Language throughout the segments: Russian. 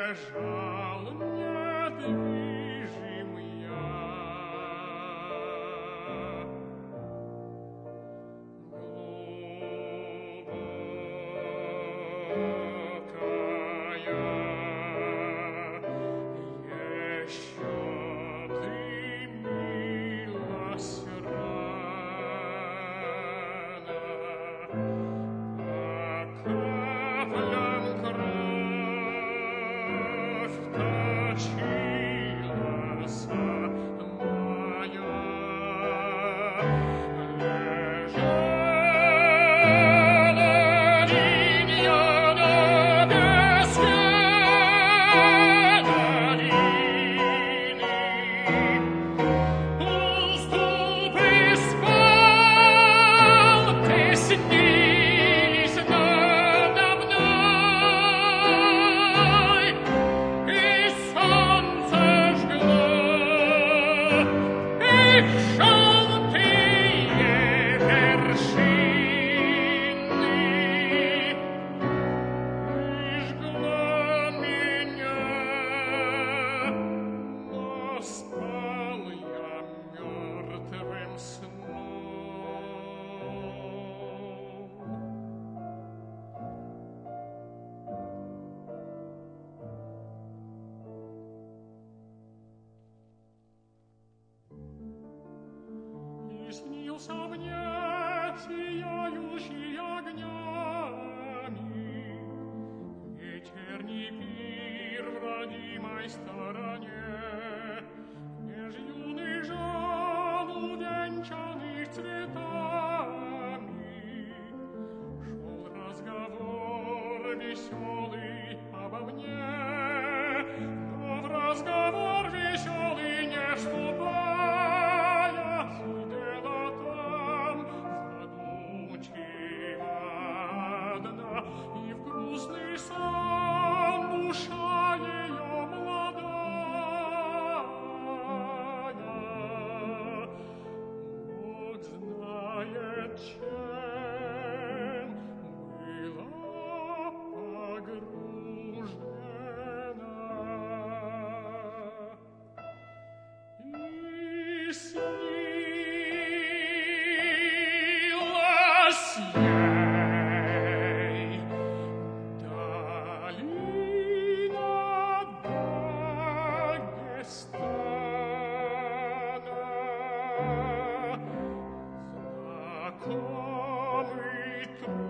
лежал недвижим я. Глубокая еще дымилась рана, по каплям кровь точилась моя. И снился мне сияющий огнями вечерний пир в родимой стороне, меж юных жен, увенчанных цветами, шел разговор веселый обо мне, но в разговор веселый не вступая, и в грустный сон душа ее молодая. Бог знает, чем была погружена. И снилась ей долина Дагестана, знакомый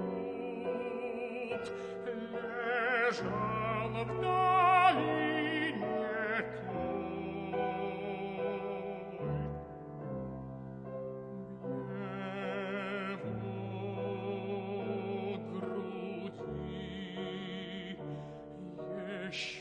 труд лежал в долине той. В его груди еще